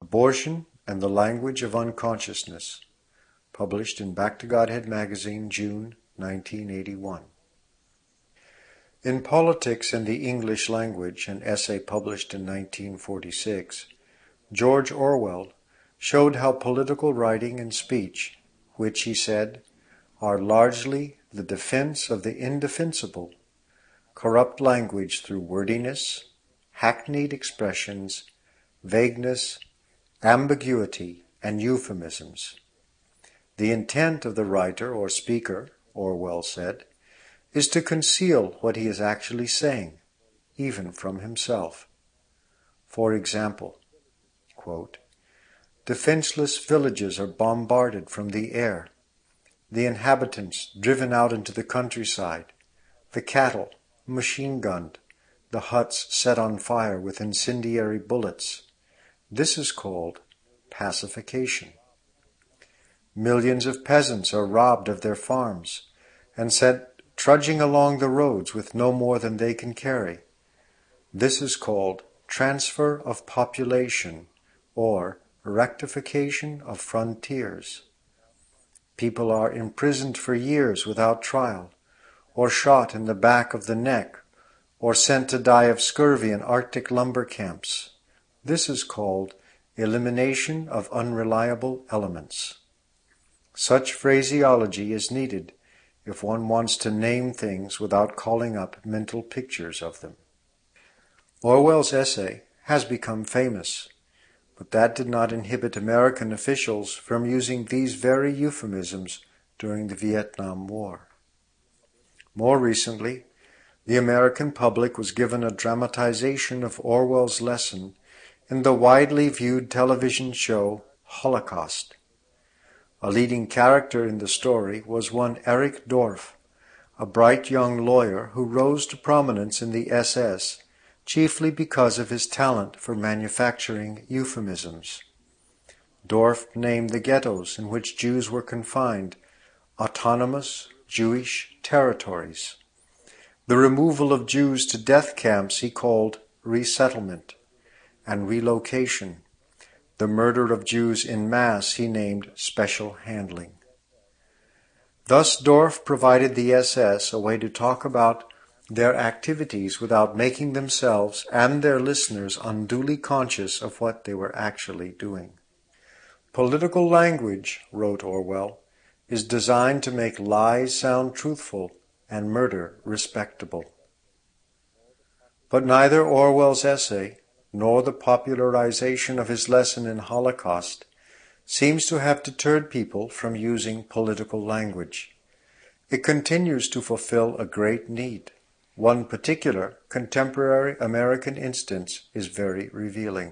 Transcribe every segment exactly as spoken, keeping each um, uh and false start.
Abortion and the Language of Unconsciousness, published in Back to Godhead magazine, June nineteen eighty-one. In Politics and the English Language, an essay published in nineteen forty-six, George Orwell showed how political writing and speech, which, he said, are largely the defense of the indefensible, corrupt language through wordiness, hackneyed expressions, vagueness, ambiguity, and euphemisms. The intent of the writer or speaker, Orwell said, is to conceal what he is actually saying, even from himself. For example, quote, defenseless villages are bombarded from the air, the inhabitants driven out into the countryside, the cattle machine-gunned, the huts set on fire with incendiary bullets. This is called pacification. Millions of peasants are robbed of their farms and sent trudging along the roads with no more than they can carry. This is called transfer of population or rectification of frontiers. People are imprisoned for years without trial, or shot in the back of the neck, or sent to die of scurvy in Arctic lumber camps. This is called elimination of unreliable elements. Such phraseology is needed if one wants to name things without calling up mental pictures of them. Orwell's essay has become famous, but that did not inhibit American officials from using these very euphemisms during the Vietnam War. More recently, the American public was given a dramatization of Orwell's lesson in the widely viewed television show Holocaust. A leading character in the story was one Eric Dorf, a bright young lawyer who rose to prominence in the S S chiefly because of his talent for manufacturing euphemisms. Dorf named the ghettos in which Jews were confined autonomous Jewish territories. The removal of Jews to death camps he called resettlement, and relocation. The murder of Jews in mass he named special handling. Thus Dorf provided the S S a way to talk about their activities without making themselves and their listeners unduly conscious of what they were actually doing. Political language, wrote Orwell, is designed to make lies sound truthful and murder respectable. But neither Orwell's essay nor the popularization of his lesson in Holocaust seems to have deterred people from using political language. It continues to fulfill a great need. One particular contemporary American instance is very revealing.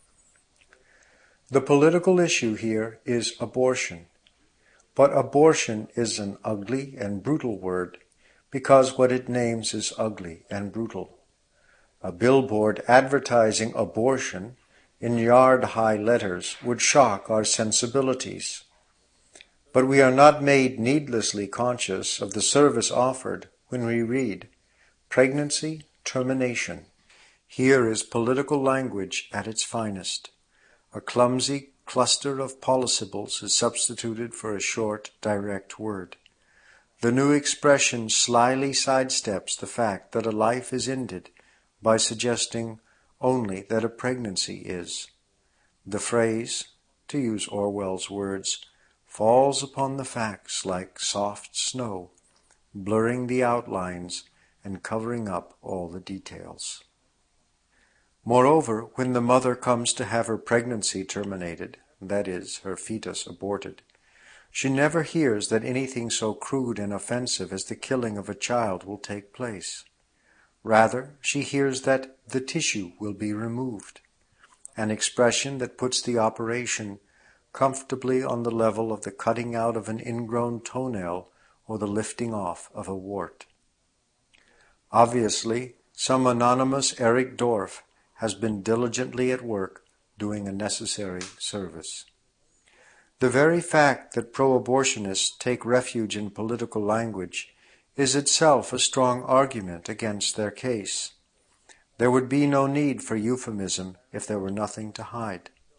The political issue here is abortion. But abortion is an ugly and brutal word because what it names is ugly and brutal. A billboard advertising abortion in yard-high letters would shock our sensibilities. But we are not made needlessly conscious of the service offered when we read pregnancy termination. Here is political language at its finest. A clumsy cluster of polysyllables is substituted for a short, direct word. The new expression slyly sidesteps the fact that a life is ended by suggesting only that a pregnancy is. The phrase, to use Orwell's words, falls upon the facts like soft snow, blurring the outlines and covering up all the details. Moreover, when the mother comes to have her pregnancy terminated, that is, her fetus aborted, she never hears that anything so crude and offensive as the killing of a child will take place. Rather, she hears that the tissue will be removed, an expression that puts the operation comfortably on the level of the cutting out of an ingrown toenail or the lifting off of a wart. Obviously, some anonymous Eric Dorf has been diligently at work doing a necessary service. The very fact that pro-abortionists take refuge in political language is itself a strong argument against their case. There would be no need for euphemism if there were nothing to hide.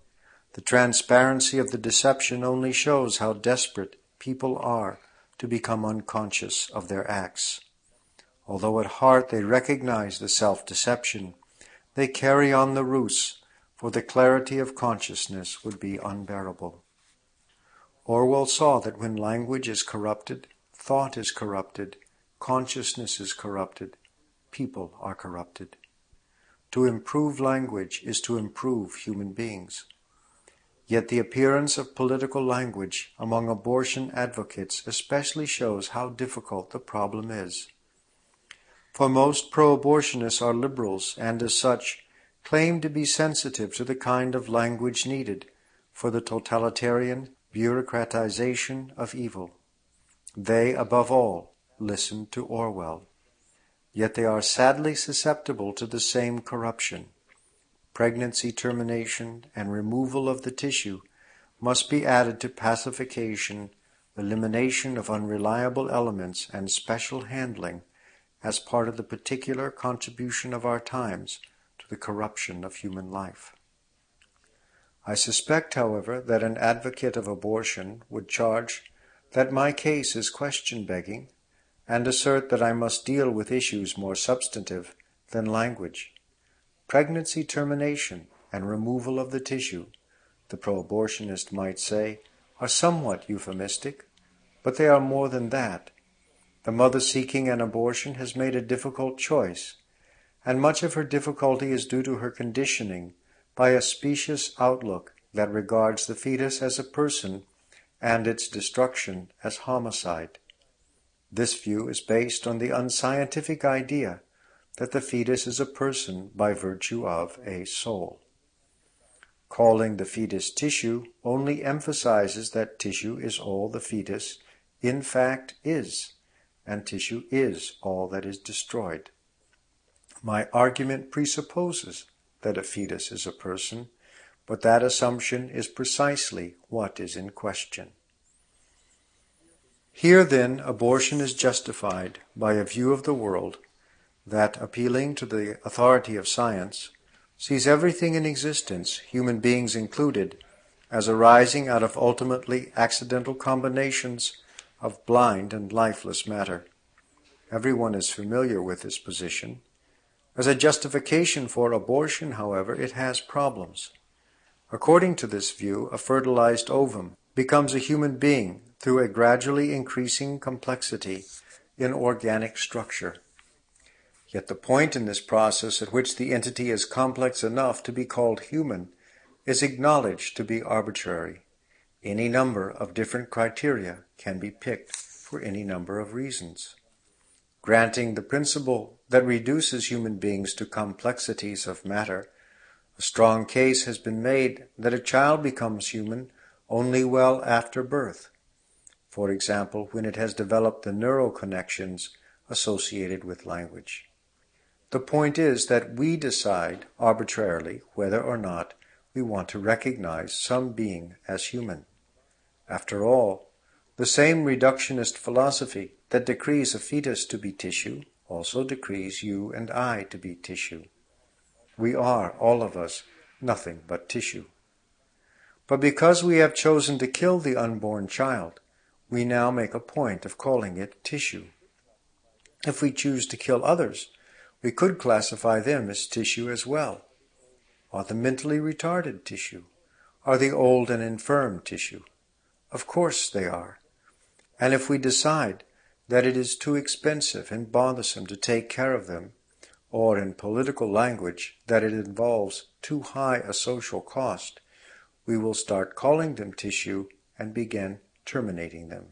The transparency of the deception only shows how desperate people are to become unconscious of their acts. Although at heart they recognize the self-deception, they carry on the ruse, for the clarity of consciousness would be unbearable. Orwell saw that when language is corrupted, thought is corrupted, consciousness is corrupted, people are corrupted. To improve language is to improve human beings. Yet the appearance of political language among abortion advocates especially shows how difficult the problem is. For most pro-abortionists are liberals and, as such, claim to be sensitive to the kind of language needed for the totalitarian bureaucratization of evil. They, above all, listen to Orwell. Yet they are sadly susceptible to the same corruption. Pregnancy termination and removal of the tissue must be added to pacification, elimination of unreliable elements, and special handling as part of the particular contribution of our times to the corruption of human life. I suspect, however, that an advocate of abortion would charge that my case is question-begging and assert that I must deal with issues more substantive than language. Pregnancy termination and removal of the tissue, the pro-abortionist might say, are somewhat euphemistic, but they are more than that. The mother seeking an abortion has made a difficult choice, and much of her difficulty is due to her conditioning by a specious outlook that regards the fetus as a person and its destruction as homicide. This view is based on the unscientific idea that the fetus is a person by virtue of a soul. Calling the fetus tissue only emphasizes that tissue is all the fetus in fact is, and tissue is all that is destroyed. My argument presupposes that a fetus is a person, but that assumption is precisely what is in question. Here, then, abortion is justified by a view of the world that, appealing to the authority of science, sees everything in existence, human beings included, as arising out of ultimately accidental combinations of blind and lifeless matter. Everyone is familiar with this position. As a justification for abortion, however, it has problems. According to this view, a fertilized ovum becomes a human being through a gradually increasing complexity in organic structure. Yet the point in this process at which the entity is complex enough to be called human is acknowledged to be arbitrary. Any number of different criteria can be picked for any number of reasons. Granting the principle that reduces human beings to complexities of matter, a strong case has been made that a child becomes human only well after birth. For example, when it has developed the neural connections associated with language. The point is that we decide arbitrarily whether or not we want to recognize some being as human. After all, the same reductionist philosophy that decrees a fetus to be tissue also decrees you and I to be tissue. We are, all of us, nothing but tissue. But because we have chosen to kill the unborn child, we now make a point of calling it tissue. If we choose to kill others, we could classify them as tissue as well. Are the mentally retarded tissue? Are the old and infirm tissue? Of course they are. And if we decide that it is too expensive and bothersome to take care of them, or in political language, that it involves too high a social cost, we will start calling them tissue and begin terminating them.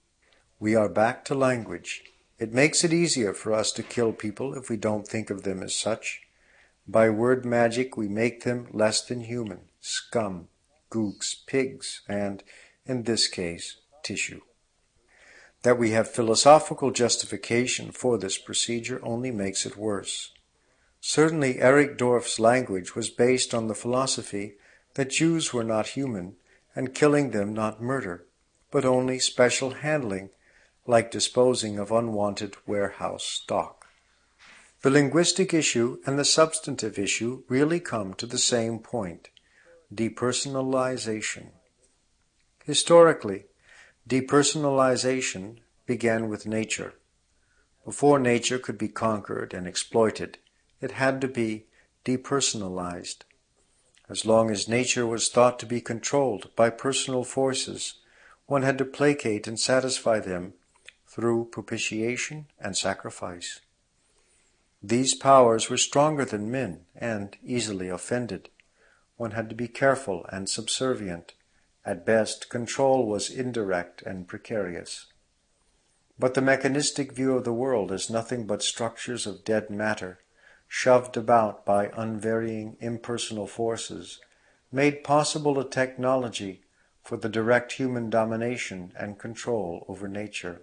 We are back to language. It makes it easier for us to kill people if we don't think of them as such. By word magic we make them less than human, scum, gooks, pigs, and, in this case, tissue. That we have philosophical justification for this procedure only makes it worse. Certainly Erich Dorf's language was based on the philosophy that Jews were not human, and killing them not murder, but only special handling, like disposing of unwanted warehouse stock. The linguistic issue and the substantive issue really come to the same point. Depersonalization. Historically, depersonalization began with nature. Before nature could be conquered and exploited, it had to be depersonalized. As long as nature was thought to be controlled by personal forces, one had to placate and satisfy them through propitiation and sacrifice. These powers were stronger than men and easily offended. One had to be careful and subservient. At best, control was indirect and precarious. But the mechanistic view of the world as nothing but structures of dead matter, shoved about by unvarying impersonal forces, made possible a technology for the direct human domination and control over nature.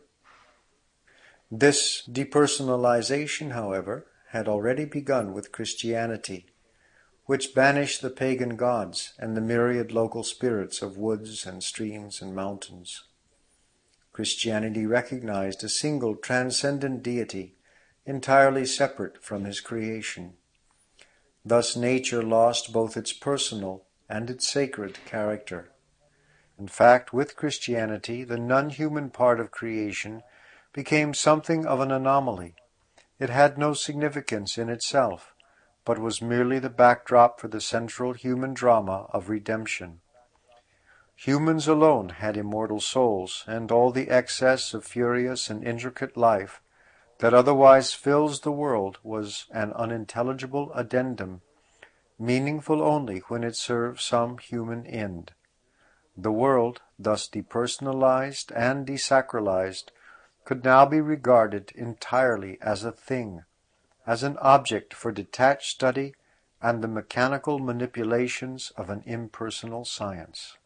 This depersonalization, however, had already begun with Christianity, which banished the pagan gods and the myriad local spirits of woods and streams and mountains. Christianity recognized a single transcendent deity entirely separate from his creation. Thus nature lost both its personal and its sacred character. In fact, with Christianity, the non-human part of creation became something of an anomaly. It had no significance in itself, but was merely the backdrop for the central human drama of redemption. Humans alone had immortal souls, and all the excess of furious and intricate life that otherwise fills the world was an unintelligible addendum, meaningful only when it serves some human end. The world, thus depersonalized and desacralized, could now be regarded entirely as a thing, as an object for detached study and the mechanical manipulations of an impersonal science.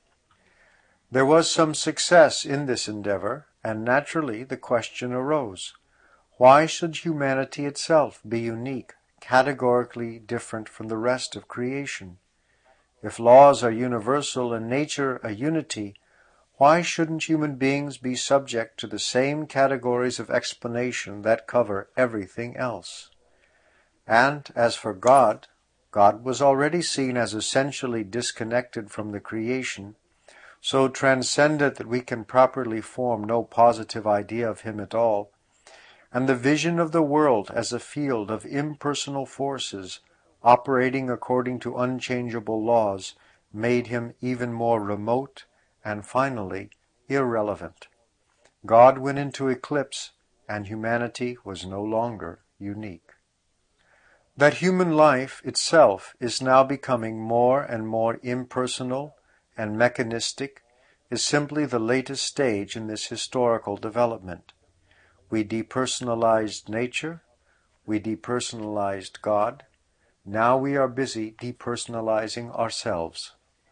There was some success in this endeavor, and naturally the question arose, why should humanity itself be unique, categorically different from the rest of creation? If laws are universal and nature a unity, why shouldn't human beings be subject to the same categories of explanation that cover everything else? And as for God, God was already seen as essentially disconnected from the creation, so transcendent that we can properly form no positive idea of him at all, and the vision of the world as a field of impersonal forces operating according to unchangeable laws made him even more remote and finally irrelevant. God went into eclipse, and humanity was no longer unique. That human life itself is now becoming more and more impersonal and mechanistic is simply the latest stage in this historical development. We depersonalized nature, we depersonalized God, now we are busy depersonalizing ourselves.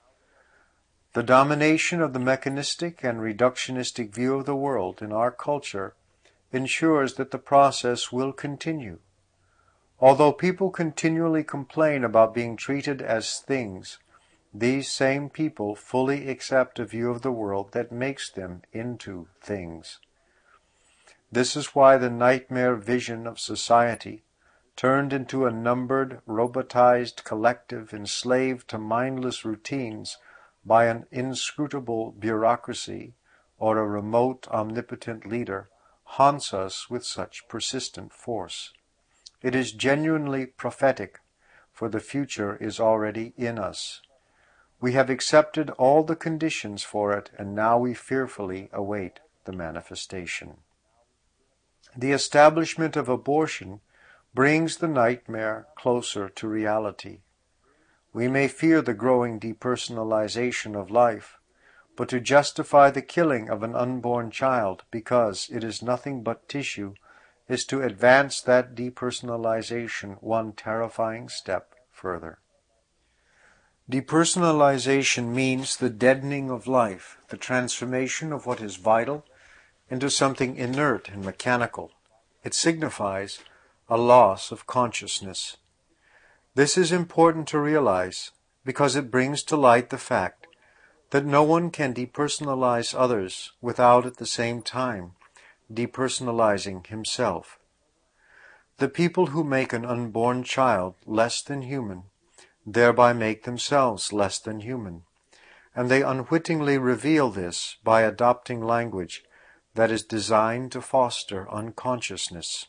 The domination of the mechanistic and reductionistic view of the world in our culture ensures that the process will continue. Although people continually complain about being treated as things, these same people fully accept a view of the world that makes them into things. This is why the nightmare vision of society, turned into a numbered, robotized collective enslaved to mindless routines by an inscrutable bureaucracy or a remote, omnipotent leader, haunts us with such persistent force. It is genuinely prophetic, for the future is already in us. We have accepted all the conditions for it, and now we fearfully await the manifestation. The establishment of abortion brings the nightmare closer to reality. We may fear the growing depersonalization of life, but to justify the killing of an unborn child because it is nothing but tissue is to advance that depersonalization one terrifying step further. Depersonalization means the deadening of life, the transformation of what is vital into something inert and mechanical. It signifies a loss of consciousness. This is important to realize because it brings to light the fact that no one can depersonalize others without at the same time depersonalizing himself. The people who make an unborn child less than human thereby make themselves less than human, and they unwittingly reveal this by adopting language that is designed to foster unconsciousness.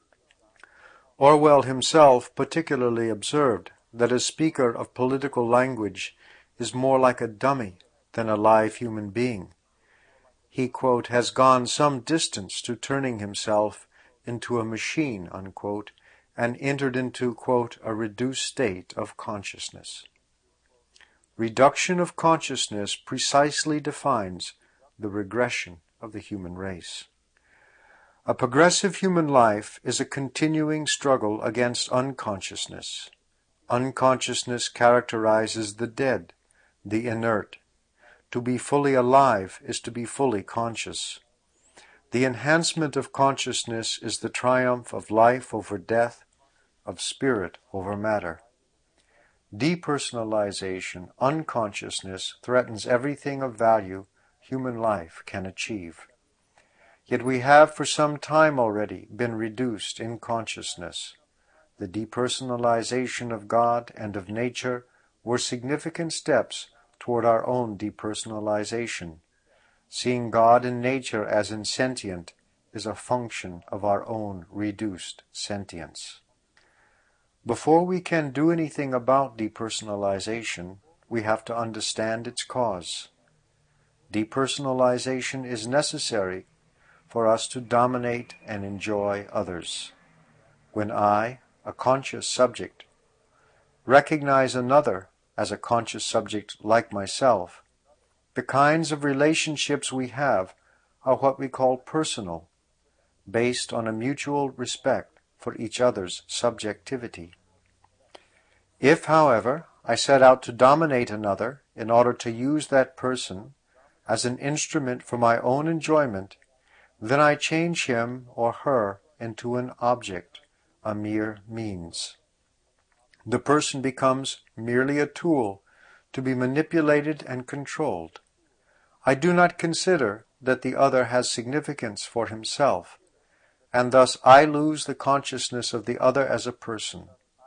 Orwell himself particularly observed that a speaker of political language is more like a dummy than a live human being. He, quote, has gone some distance to turning himself into a machine, unquote, and entered into, quote, a reduced state of consciousness. Reduction of consciousness precisely defines the regression of the human race. A progressive human life is a continuing struggle against unconsciousness. Unconsciousness characterizes the dead, the inert. To be fully alive is to be fully conscious. The enhancement of consciousness is the triumph of life over death, of spirit over matter. Depersonalization, unconsciousness, threatens everything of value human life can achieve. Yet we have for some time already been reduced in consciousness. The depersonalization of God and of nature were significant steps toward our own depersonalization. Seeing God in nature as insentient is a function of our own reduced sentience. Before we can do anything about depersonalization, we have to understand its cause. Depersonalization is necessary for us to dominate and enjoy others. When I, a conscious subject, recognize another as a conscious subject like myself, the kinds of relationships we have are what we call personal, based on a mutual respect for each other's subjectivity. If, however, I set out to dominate another in order to use that person as an instrument for my own enjoyment, then I change him or her into an object, a mere means. The person becomes merely a tool to be manipulated and controlled. I do not consider that the other has significance for himself, and thus I lose the consciousness of the other as a person.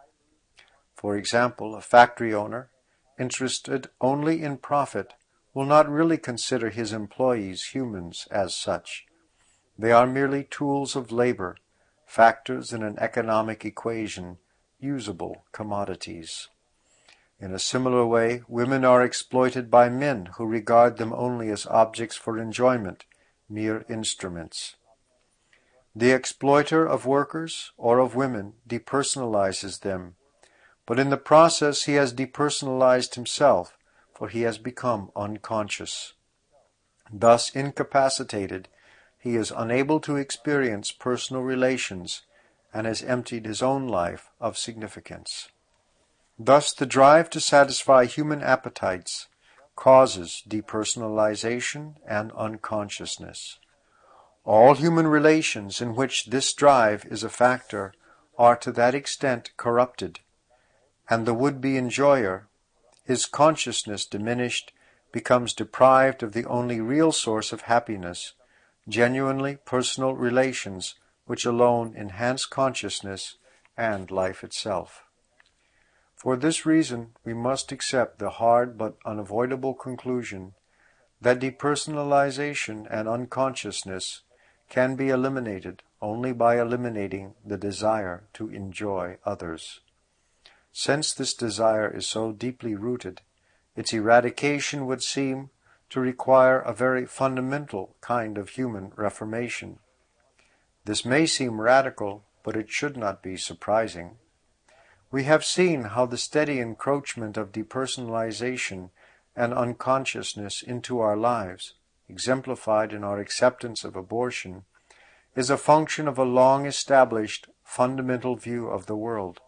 For example, a factory owner, interested only in profit, will not really consider his employees humans as such. They are merely tools of labor, factors in an economic equation, usable commodities. In a similar way, women are exploited by men who regard them only as objects for enjoyment, mere instruments. The exploiter of workers or of women depersonalizes them, but in the process he has depersonalized himself, for he has become unconscious. Thus incapacitated, he is unable to experience personal relations and has emptied his own life of significance. Thus the drive to satisfy human appetites causes depersonalization and unconsciousness. All human relations in which this drive is a factor are to that extent corrupted, and the would-be enjoyer, his consciousness diminished, becomes deprived of the only real source of happiness, genuinely personal relations which alone enhance consciousness and life itself. For this reason, we must accept the hard but unavoidable conclusion that depersonalization and unconsciousness can be eliminated only by eliminating the desire to enjoy others. Since this desire is so deeply rooted, its eradication would seem to require a very fundamental kind of human reformation. This may seem radical, but it should not be surprising. We have seen how the steady encroachment of depersonalization and unconsciousness into our lives, exemplified in our acceptance of abortion, is a function of a long-established fundamental view of the world.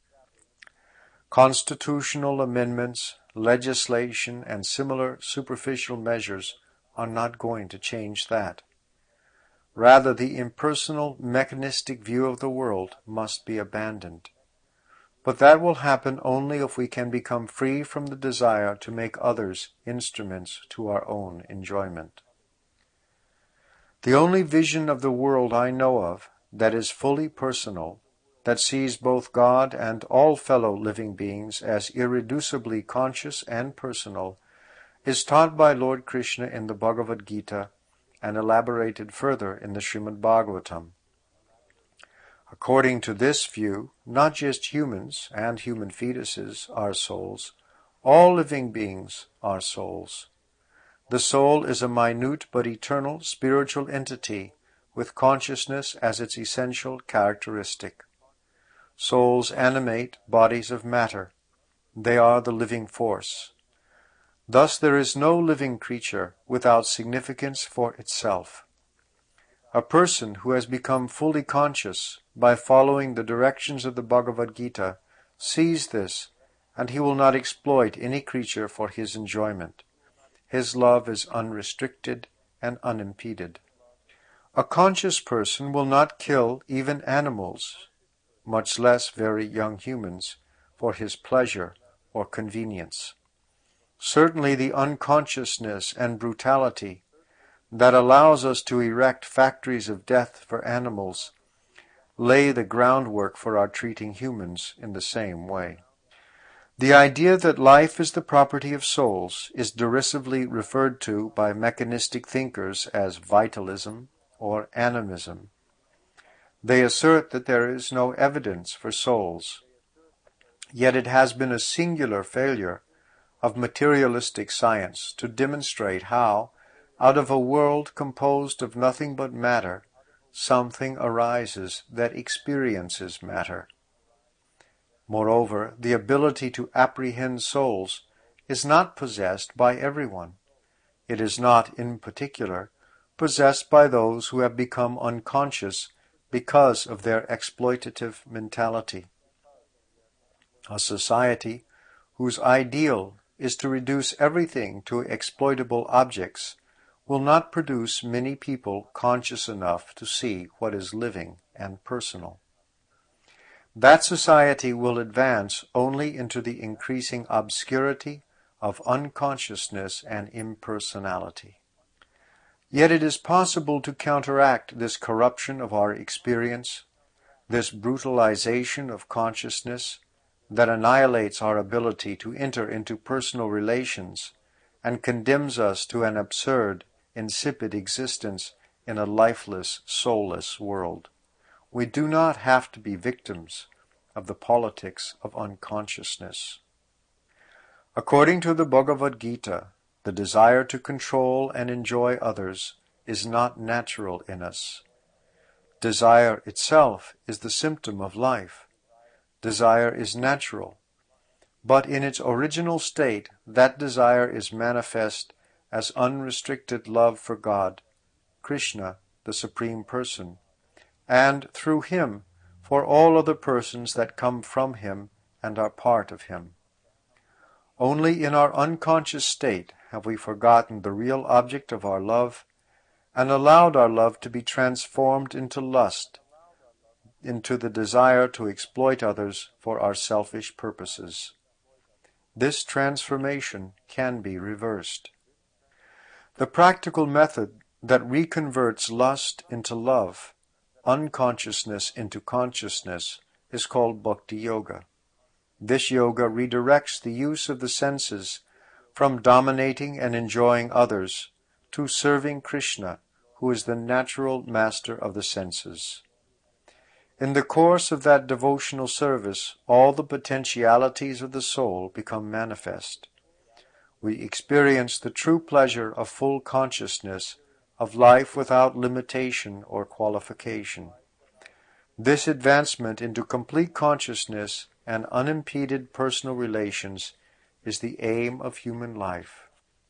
Constitutional amendments, legislation, and similar superficial measures are not going to change that. Rather, the impersonal, mechanistic view of the world must be abandoned. But that will happen only if we can become free from the desire to make others instruments to our own enjoyment. The only vision of the world I know of that is fully personal that sees both God and all fellow living beings as irreducibly conscious and personal, is taught by Lord Krishna in the Bhagavad Gita and elaborated further in the Srimad Bhagavatam. According to this view, not just humans and human fetuses are souls, all living beings are souls. The soul is a minute but eternal spiritual entity with consciousness as its essential characteristic. Souls animate bodies of matter. They are the living force. Thus there is no living creature without significance for itself. A person who has become fully conscious by following the directions of the Bhagavad Gita sees this, and he will not exploit any creature for his enjoyment. His love is unrestricted and unimpeded. A conscious person will not kill even animals, much less very young humans, for his pleasure or convenience. Certainly the unconsciousness and brutality that allows us to erect factories of death for animals lay the groundwork for our treating humans in the same way. The idea that life is the property of souls is derisively referred to by mechanistic thinkers as vitalism or animism. They assert that there is no evidence for souls, yet it has been a singular failure of materialistic science to demonstrate how, out of a world composed of nothing but matter, something arises that experiences matter. Moreover, the ability to apprehend souls is not possessed by everyone. It is not, in particular, possessed by those who have become unconscious because of their exploitative mentality. A society whose ideal is to reduce everything to exploitable objects will not produce many people conscious enough to see what is living and personal. That society will advance only into the increasing obscurity of unconsciousness and impersonality. Yet it is possible to counteract this corruption of our experience, this brutalization of consciousness that annihilates our ability to enter into personal relations and condemns us to an absurd, insipid existence in a lifeless, soulless world. We do not have to be victims of the politics of unconsciousness. According to the Bhagavad Gita, the desire to control and enjoy others is not natural in us. Desire itself is the symptom of life. Desire is natural, but in its original state, that desire is manifest as unrestricted love for God, Krishna, the Supreme Person, and through Him for all other persons that come from Him and are part of Him. Only in our unconscious state have we forgotten the real object of our love and allowed our love to be transformed into lust, into the desire to exploit others for our selfish purposes. This transformation can be reversed. The practical method that reconverts lust into love, unconsciousness into consciousness, is called Bhakti Yoga. This yoga redirects the use of the senses from dominating and enjoying others to serving Krishna, who is the natural master of the senses. In the course of that devotional service, all the potentialities of the soul become manifest. We experience the true pleasure of full consciousness, of life without limitation or qualification. This advancement into complete consciousness and unimpeded personal relations is the aim of human life.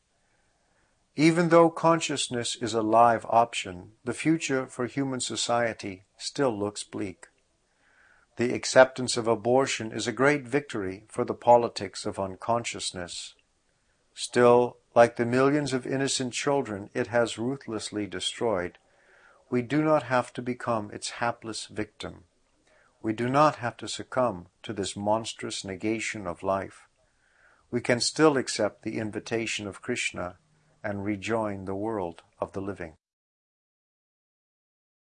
Even though consciousness is a live option, the future for human society still looks bleak. The acceptance of abortion is a great victory for the politics of unconsciousness. Still, like the millions of innocent children it has ruthlessly destroyed, we do not have to become its hapless victim. We do not have to succumb to this monstrous negation of life. We can still accept the invitation of Krishna and rejoin the world of the living.